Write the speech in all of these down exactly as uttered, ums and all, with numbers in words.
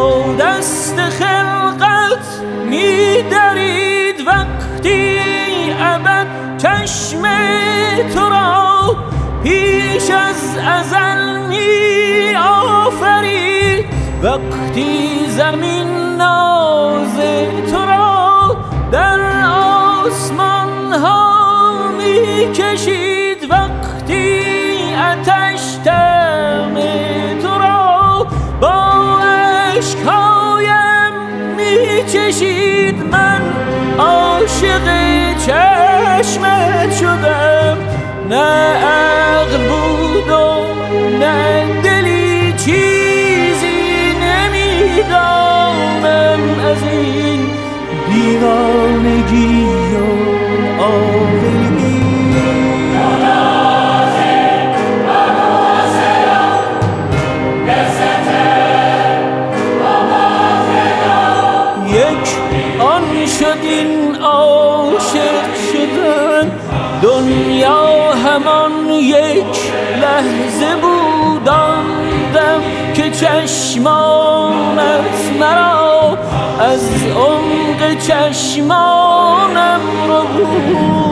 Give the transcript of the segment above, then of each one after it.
با دست خلقت می درید وقتی ابد چشم تو را پیش از ازل می آفرید وقتی زمین ناز تو را در آسمان ها می کشید وقتی آتش دم تو را با اشکایم می چشید من عاشق چشمت شدم نه عقل بود و نه دلی چیزی نمیدانم از این دیوانگی و عاقلی یک آن شد این عاشق شدن دنیا همان یک لحظه بود آن دم که چشمانت مرا از عمق چشمانم رو بود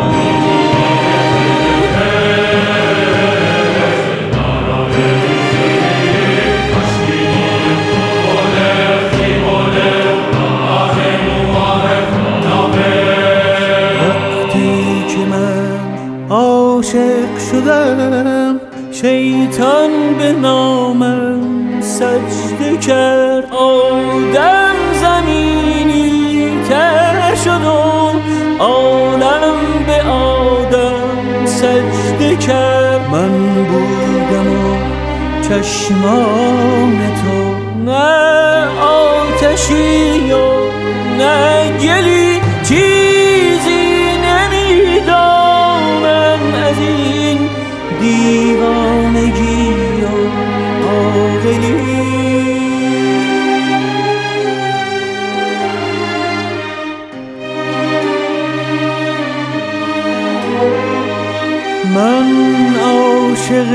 عاشق شدم شیطان به نامم سجده کرد آدم زمینی تر شد و عالم به آدم سجده کرد من بودم و چشمان تو نه آتشی و نه گلی چیزی نمیدانم از این دیوانگی و عاقلی من عاشق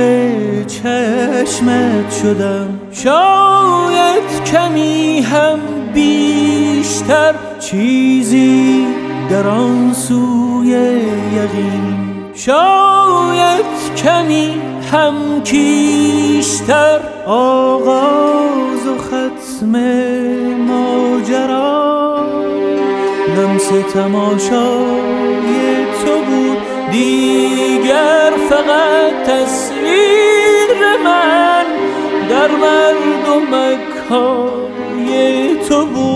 چشمت شدم شاید کمی هم بیشتر چیزی در آن سوی یقین شاید کمی هم کیشتر آغاز و ختم ماجرا لمس تماشای تو بود دیگر فقط تصویر من در مردمک های تو بود